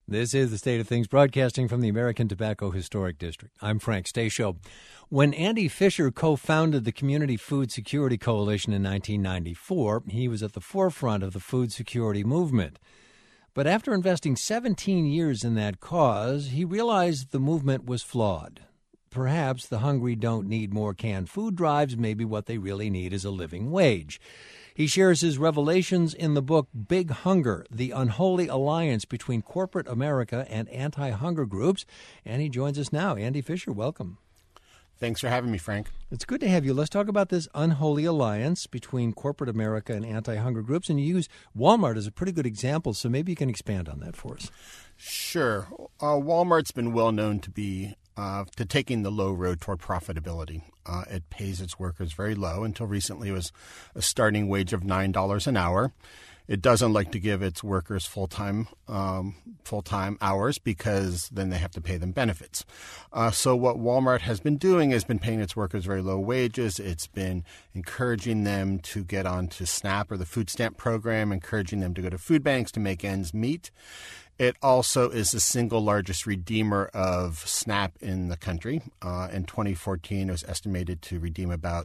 This is The State of Things, broadcasting from the American Tobacco Historic District. I'm Frank Stasio. When Andy Fisher co-founded the Community Food Security Coalition in 1994, he was at the forefront of the food security movement. But after investing 17 years in that cause, he realized the movement was flawed. Perhaps the hungry don't need more canned food drives. Maybe what they really need is a living wage. He shares his revelations in the book Big Hunger, The Unholy Alliance Between Corporate America and Anti-Hunger Groups. And he joins us now. Andy Fisher, welcome. Thanks for having me, Frank. It's good to have you. Let's talk about this unholy alliance between corporate America and anti-hunger groups. And you use Walmart as a pretty good example, so maybe you can expand on that for us. Sure. Walmart's been well known to taking the low road toward profitability. It pays its workers very low. Until recently, it was a starting wage of $9 an hour. It doesn't like to give its workers full-time hours because then they have to pay them benefits. So what Walmart has been doing is been paying its workers very low wages. It's been encouraging them to get onto SNAP or the food stamp program, encouraging them to go to food banks to make ends meet. It also is the single largest redeemer of SNAP in the country. In 2014, it was estimated to redeem about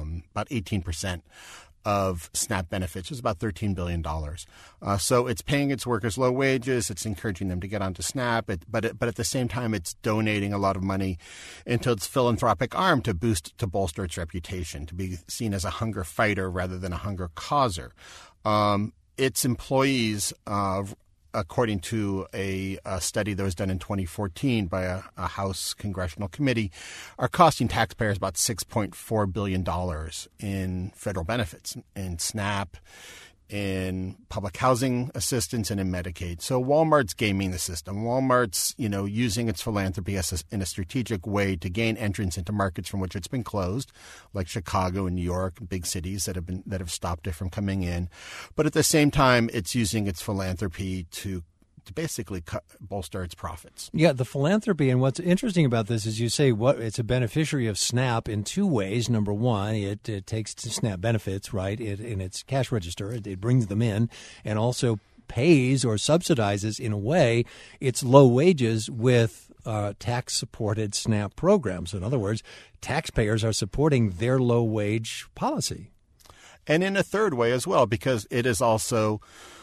18% of SNAP benefits. It was about $13 billion. So it's paying its workers low wages. It's encouraging them to get onto SNAP. But at the same time, it's donating a lot of money into its philanthropic arm to bolster its reputation, to be seen as a hunger fighter rather than a hunger causer. Its employees, according to a study that was done in 2014 by a House Congressional Committee, are costing taxpayers about $6.4 billion in federal benefits, in SNAP, in public housing assistance, and in Medicaid. So Walmart's gaming the system. Walmart's, using its philanthropy in a strategic way to gain entrance into markets from which it's been closed, like Chicago and New York, big cities that have stopped it from coming in. But at the same time, it's using its philanthropy to basically bolster its profits. Yeah, the philanthropy. And what's interesting about this is you say it's a beneficiary of SNAP in two ways. Number one, it takes SNAP benefits, right, in its cash register. It brings them in and also pays or subsidizes, in a way, its low wages with tax-supported SNAP programs. So in other words, taxpayers are supporting their low-wage policy. And in a third way as well, because it is also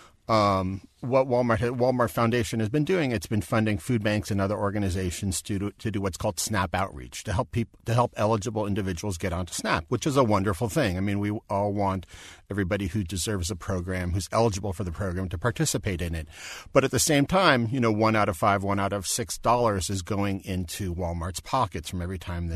what Walmart Foundation has been doing. It's been funding food banks and other organizations to do what's called SNAP outreach, to help eligible individuals get onto SNAP, which is a wonderful thing. I mean, we all want everybody who deserves a program, who's eligible for the program, to participate in it. But at the same time, $1 out of $5, $1 out of $6 is going into Walmart's pockets from every time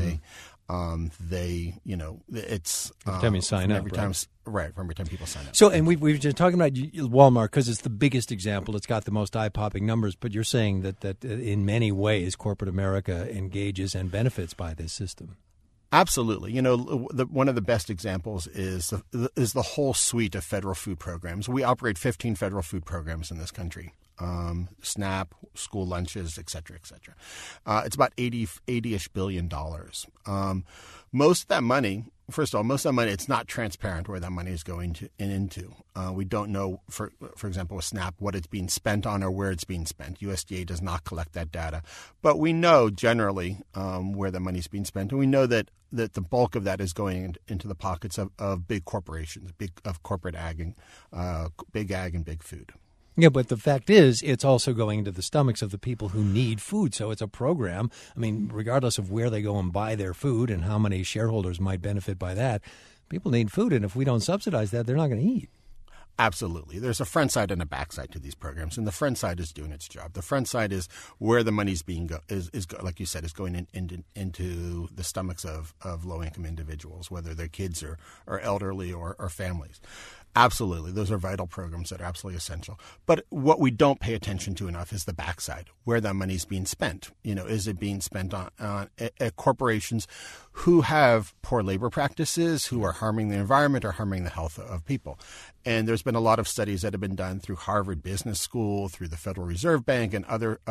it's every time you sign up, right? Every time people sign up. So, and we've been talking about Walmart because it's the biggest example. It's got the most eye-popping numbers. But you're saying that in many ways, corporate America engages and benefits by this system. Absolutely. One of the best examples is the whole suite of federal food programs. We operate 15 federal food programs in this country. SNAP, school lunches, et cetera, et cetera. It's about $80-ish billion. Most of that money, it's not transparent where that money is going into. We don't know, for example, with SNAP, what it's being spent on or where it's being spent. USDA does not collect that data. But we know generally where the money is being spent, and we know that the bulk of that is going into the pockets of big corporations, of corporate ag and big ag and big food. Yeah, but the fact is, it's also going into the stomachs of the people who need food. So it's a program. I mean, regardless of where they go and buy their food and how many shareholders might benefit by that, people need food. And if we don't subsidize that, they're not going to eat. Absolutely. There's a front side and a back side to these programs, and the front side is doing its job. The front side is where the money's being like you said, is going into the stomachs of low-income individuals, whether they're kids or elderly or families. Absolutely. Those are vital programs that are absolutely essential. But what we don't pay attention to enough is the backside, where that money's being spent. Is it being spent on corporations who have poor labor practices, who are harming the environment or harming the health of people? And there's been a lot of studies that have been done through Harvard Business School, through the Federal Reserve Bank, and other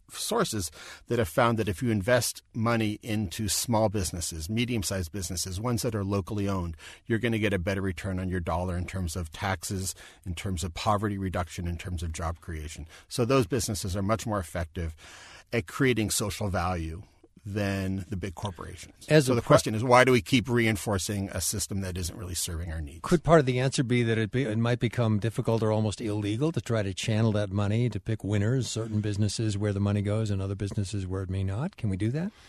sources that have found that if you invest money into small businesses, medium-sized businesses, ones that are locally owned, you're going to get a better return on your dollar in terms of taxes, in terms of poverty reduction, in terms of job creation. So those businesses are much more effective at creating social value than the big corporations. So the question is, why do we keep reinforcing a system that isn't really serving our needs? Could part of the answer be that it might become difficult or almost illegal to try to channel that money to pick winners, certain businesses where the money goes and other businesses where it may not? Can we do that?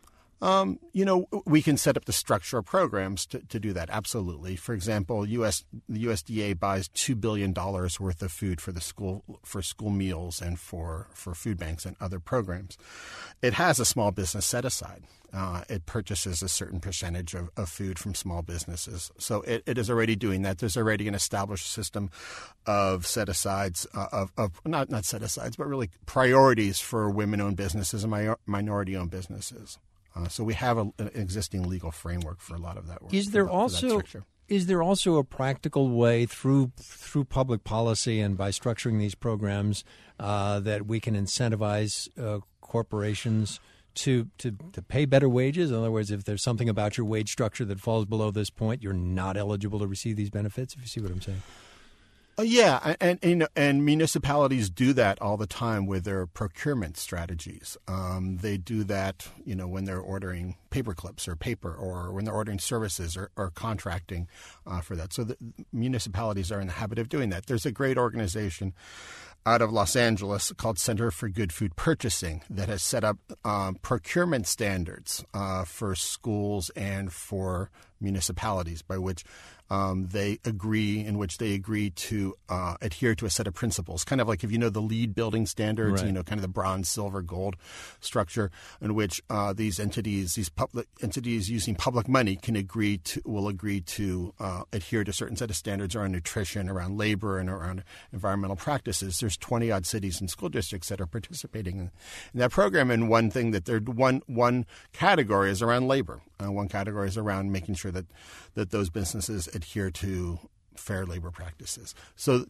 We can set up the structural programs to do that. Absolutely. For example, the USDA buys $2 billion worth of food for school meals and for food banks and other programs. It has a small business set aside. It purchases a certain percentage of food from small businesses. So it is already doing that. There's already an established system of set-asides, not set-asides, but really priorities for women-owned businesses and minority-owned businesses. So we have an existing legal framework for a lot of that work. Is there also a practical way through public policy and by structuring these programs that we can incentivize corporations to pay better wages? In other words, if there's something about your wage structure that falls below this point, you're not eligible to receive these benefits, if you see what I'm saying? Yeah, and municipalities do that all the time with their procurement strategies. They do that, when they're ordering paper clips or paper, or when they're ordering services or contracting for that. So the municipalities are in the habit of doing that. There's a great organization out of Los Angeles called Center for Good Food Purchasing that has set up procurement standards for schools and for municipalities by which they agree to adhere to a set of principles, kind of like if the LEED building standards, right. Kind of the bronze, silver, gold structure in which these public entities using public money will agree to adhere to a certain set of standards around nutrition, around labor, and around environmental practices. There's 20-odd cities and school districts that are participating in that program, and one thing that one category is around labor. One category is around making sure that those businesses adhere to fair labor practices. So,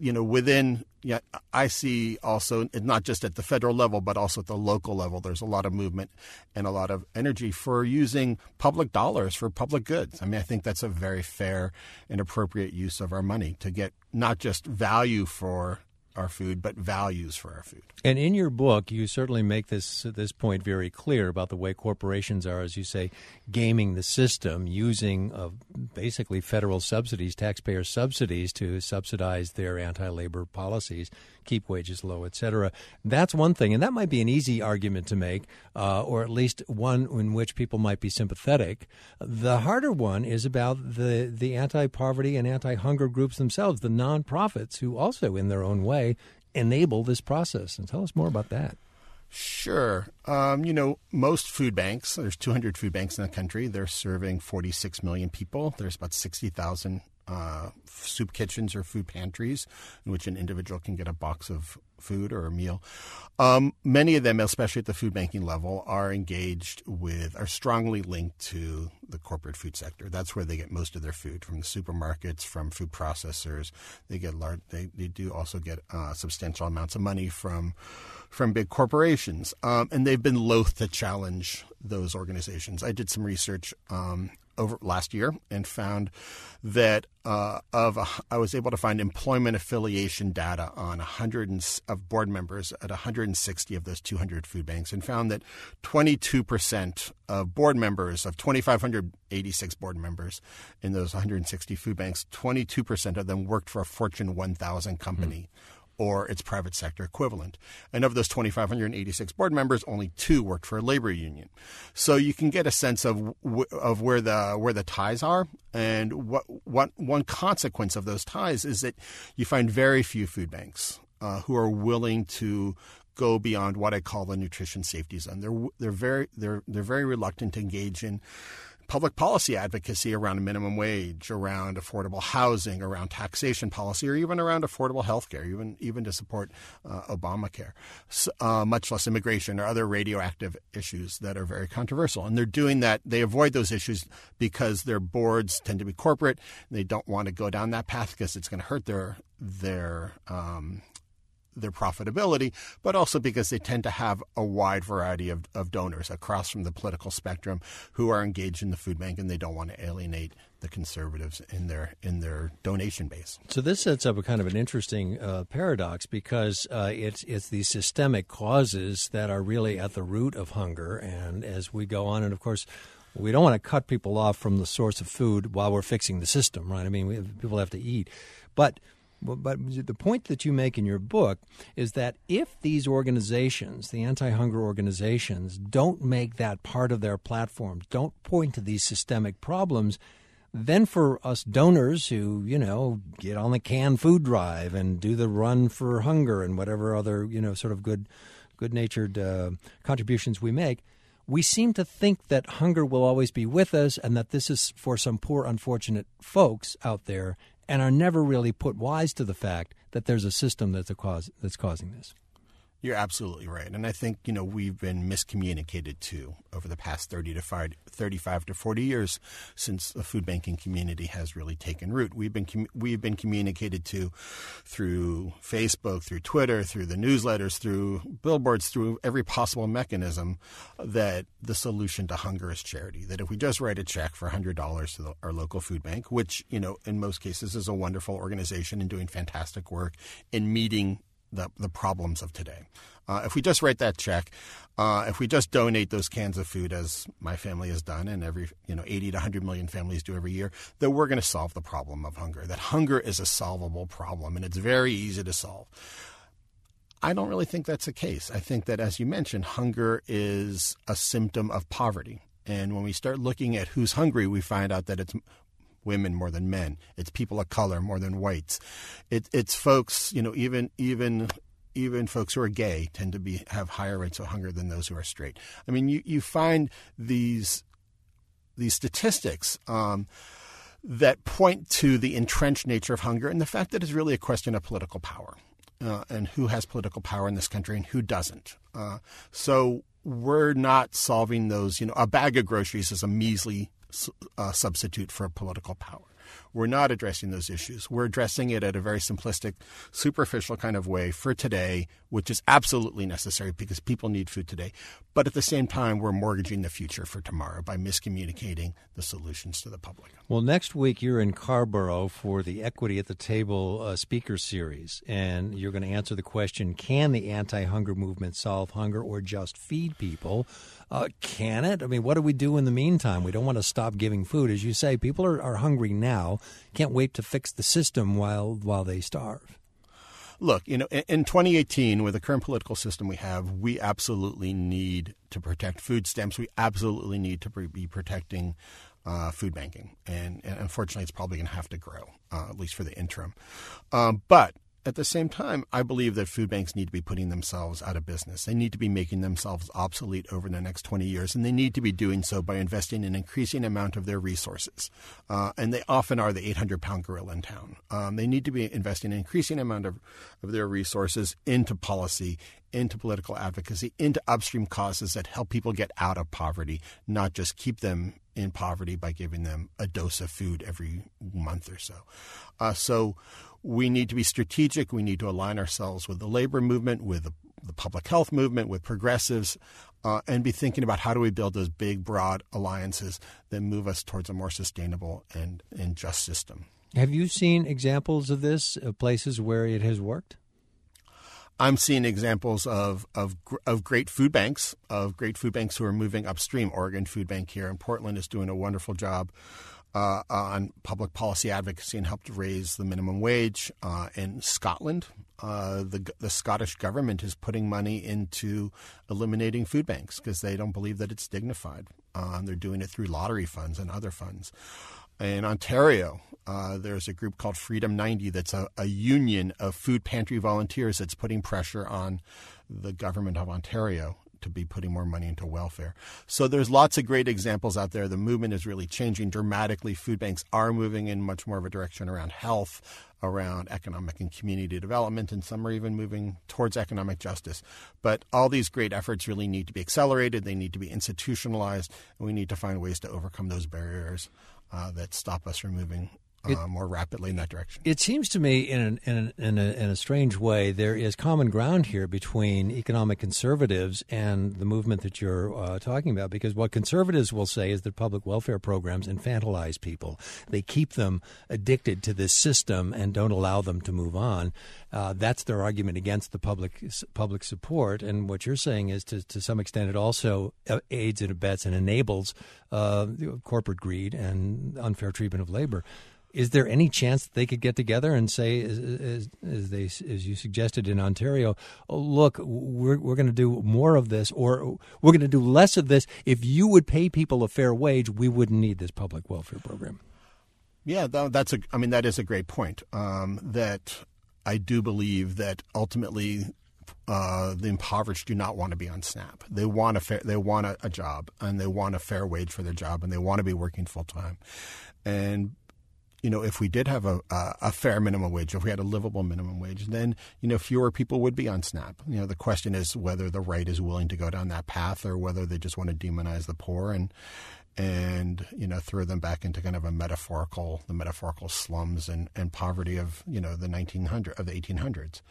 I see also, not just at the federal level, but also at the local level, there's a lot of movement and a lot of energy for using public dollars for public goods. I mean, I think that's a very fair and appropriate use of our money to get not just value for our food, but values for our food. And in your book, you certainly make this point very clear about the way corporations are, as you say, gaming the system, using basically federal subsidies, taxpayer subsidies, to subsidize their anti-labor policies, keep wages low, et cetera. That's one thing, and that might be an easy argument to make, or at least one in which people might be sympathetic. The harder one is about the anti-poverty and anti-hunger groups themselves, the nonprofits, who also, in their own way, enable this process. And tell us more about that. Sure. Most food banks, there's 200 food banks in the country. They're serving 46 million people. There's about 60,000 soup kitchens or food pantries in which an individual can get a box of food or a meal. Many of them, especially at the food banking level, are strongly linked to the corporate food sector. That's where they get most of their food, from the supermarkets, from food processors. They do also get substantial amounts of money from big corporations, and they've been loath to challenge those organizations. I did some research over last year and found that I was able to find employment affiliation data on 100 of board members at 160 of those 200 food banks, and found that 22% of board members, of 2,586 board members in those 160 food banks, 22% of them worked for a Fortune 1000 company. Or its private sector equivalent. And of those 2,586 board members, only 2 worked for a labor union. So you can get a sense of where the ties are. And what one consequence of those ties is that you find very few food banks who are willing to go beyond what I call the nutrition safety zone. They're very reluctant to engage in public policy advocacy around a minimum wage, around affordable housing, around taxation policy, or even around affordable health care, even to support Obamacare, much less immigration or other radioactive issues that are very controversial. And they're doing that. They avoid those issues because their boards tend to be corporate. And they don't want to go down that path because it's going to hurt their profitability, but also because they tend to have a wide variety of donors across from the political spectrum who are engaged in the food bank, and they don't want to alienate the conservatives in their donation base. So this sets up a kind of an interesting paradox, because it's these systemic causes that are really at the root of hunger. And as we go on, and of course, we don't want to cut people off from the source of food while we're fixing the system, right? I mean, people have to eat. But the point that you make in your book is that if these organizations, the anti-hunger organizations, don't make that part of their platform, don't point to these systemic problems, then for us donors who, get on the canned food drive and do the run for hunger and whatever other, sort of good-natured contributions we make, we seem to think that hunger will always be with us and that this is for some poor, unfortunate folks out there, and are never really put wise to the fact that there's a system that's causing this. You're absolutely right. And I think, we've been miscommunicated too over the past 35 to 40 years since the food banking community has really taken root. We've been communicated to through Facebook, through Twitter, through the newsletters, through billboards, through every possible mechanism that the solution to hunger is charity. That if we just write a check for $100 to our local food bank, which, in most cases is a wonderful organization and doing fantastic work in meeting the problems of today. If we just write that check, if we just donate those cans of food, as my family has done, and every 80 to 100 million families do every year, that we're going to solve the problem of hunger. That hunger is a solvable problem, and it's very easy to solve. I don't really think that's the case. I think that, as you mentioned, hunger is a symptom of poverty. And when we start looking at who's hungry, we find out that it's women more than men. It's people of color more than whites. It's folks, even folks who are gay tend to have higher rates of hunger than those who are straight. I mean, you find these statistics that point to the entrenched nature of hunger and the fact that it's really a question of political power and who has political power in this country and who doesn't. So we're not solving those. A bag of groceries is a measly substitute for political power. We're not addressing those issues. We're addressing it at a very simplistic, superficial kind of way for today, which is absolutely necessary because people need food today. But at the same time, we're mortgaging the future for tomorrow by miscommunicating the solutions to the public. Well, next week you're in Carrboro for the Equity at the Table speaker series, and you're going to answer the question, can the anti-hunger movement solve hunger or just feed people? Can it? I mean, what do we do in the meantime? We don't want to stop giving food. As you say, people are hungry now. Can't wait to fix the system while they starve. Look, in 2018, with the current political system we have, we absolutely need to protect food stamps. We absolutely need to be protecting food banking. And unfortunately, it's probably going to have to grow, at least for the interim. But at the same time, I believe that food banks need to be putting themselves out of business. They need to be making themselves obsolete over the next 20 years, and they need to be doing so by investing an increasing amount of their resources. And they often are the 800-pound gorilla in town. They need to be investing an increasing amount of their resources into policy, into political advocacy, into upstream causes that help people get out of poverty, not just keep them in poverty by giving them a dose of food every month or so. So we need to be strategic. We need to align ourselves with the labor movement, with the public health movement, with progressives, and be thinking about how do we build those big, broad alliances that move us towards a more sustainable and just system. Have you seen examples of this, places where it has worked? I'm seeing examples of great food banks, who are moving upstream. Oregon Food Bank here in Portland is doing a wonderful job on public policy advocacy and helped raise the minimum wage. In Scotland, the Scottish government is putting money into eliminating food banks because they don't believe that it's dignified. They're doing it through lottery funds and other funds. In Ontario, there's a group called Freedom 90 that's a union of food pantry volunteers that's putting pressure on the government of Ontario to be putting more money into welfare. So there's lots of great examples out there. The movement is really changing dramatically. Food banks are moving in much more of a direction around health, around economic and community development, and some are even moving towards economic justice. But all these great efforts really need to be accelerated. They need to be institutionalized, and we need to find ways to overcome those barriers that stop us from moving more rapidly in that direction. It seems to me, in a strange way, there is common ground here between economic conservatives and the movement that you're talking about. Because what conservatives will say is that public welfare programs infantilize people; they keep them addicted to this system and don't allow them to move on. That's their argument against the public support. And what you're saying is, to some extent, it also aids and abets and enables corporate greed and unfair treatment of labor. Is there any chance that they could get together and say, as you suggested in Ontario, oh, look, we're going to do more of this, or we're going to do less of this. If you would pay people a fair wage, we wouldn't need this public welfare program. Yeah, that is a great point. That I do believe that ultimately the impoverished do not want to be on SNAP. They want a job, and they want a fair wage for their job, and they want to be working full time. And if we did have a fair minimum wage, if we had a livable minimum wage, then, fewer people would be on SNAP. The question is whether the right is willing to go down that path, or whether they just want to demonize the poor and throw them back into kind of the metaphorical slums and poverty of, the 1800s.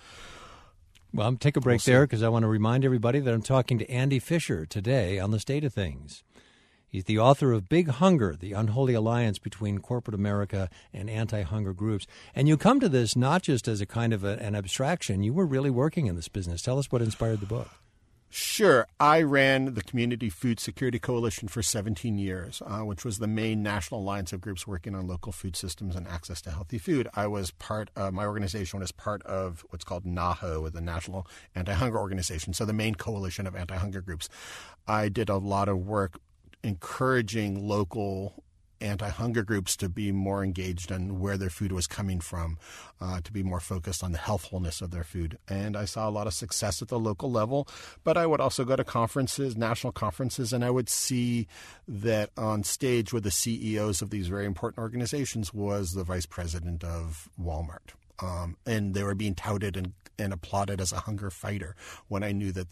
Well, I'm take a break there because I want to remind everybody that I'm talking to Andy Fisher today on The State of Things. He's the author of Big Hunger, the unholy alliance between corporate America and anti-hunger groups. And you come to this not just as a kind of an abstraction. You were really working in this business. Tell us what inspired the book. Sure. I ran the Community Food Security Coalition for 17 years, which was the main national alliance of groups working on local food systems and access to healthy food. I was my organization was part of what's called NAHO, the National Anti-Hunger Organization, so the main coalition of anti-hunger groups. I did a lot of work encouraging local anti-hunger groups to be more engaged in where their food was coming from, to be more focused on the healthfulness of their food. And I saw a lot of success at the local level, but I would also go to conferences, national conferences, and I would see that on stage with the CEOs of these very important organizations was the vice president of Walmart. And they were being touted and applauded as a hunger fighter when I knew that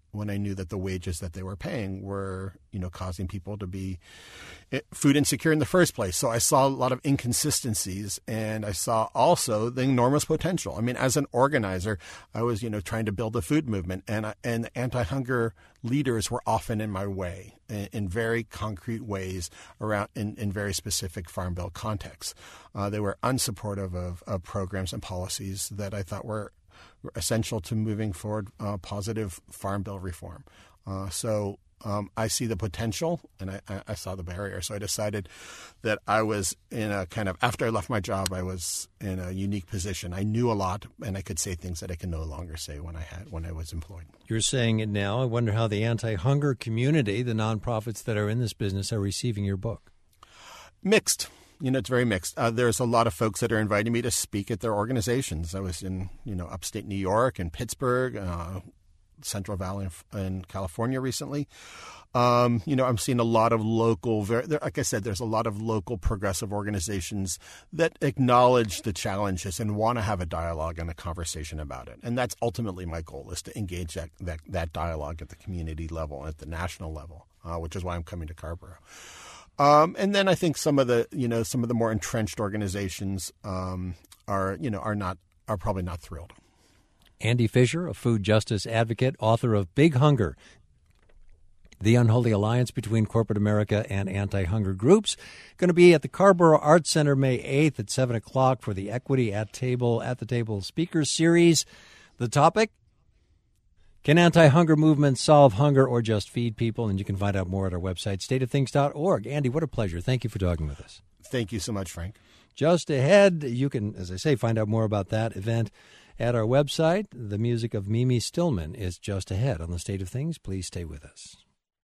the wages that they were paying were, causing people to be food insecure in the first place. So I saw a lot of inconsistencies, and I saw also the enormous potential. I mean, as an organizer, I was, trying to build a food movement, and the anti-hunger leaders were often in my way in very concrete ways around in very specific Farm Bill contexts. They were unsupportive of programs and policies that I thought were essential to moving forward positive Farm Bill reform. So I see the potential, and I saw the barrier. So I decided that I was in a kind of, after I left my job, I was in a unique position. I knew a lot, and I could say things that I can no longer say when I was employed. You're saying it now. I wonder how the anti-hunger community, the nonprofits that are in this business, are receiving your book. Mixed. It's very mixed. There's a lot of folks that are inviting me to speak at their organizations. I was in, upstate New York and Pittsburgh, Central Valley in California recently. I'm seeing a lot of local, like I said, there's a lot of local progressive organizations that acknowledge the challenges and want to have a dialogue and a conversation about it. And that's ultimately my goal, is to engage that dialogue at the community level, at the national level, which is why I'm coming to Scarborough. And then I think some of the more entrenched organizations are probably not thrilled. Andy Fisher, a food justice advocate, author of Big Hunger, the unholy alliance between corporate America and anti-hunger groups, going to be at the Scarborough Arts Center May 8th at 7 o'clock for the Equity at the Table Speakers Series. The topic: can anti-hunger movements solve hunger or just feed people? And you can find out more at our website, stateofthings.org. Andy, what a pleasure. Thank you for talking with us. Thank you so much, Frank. Just ahead, you can, as I say, find out more about that event at our website. The music of Mimi Stillman is just ahead on The State of Things. Please stay with us.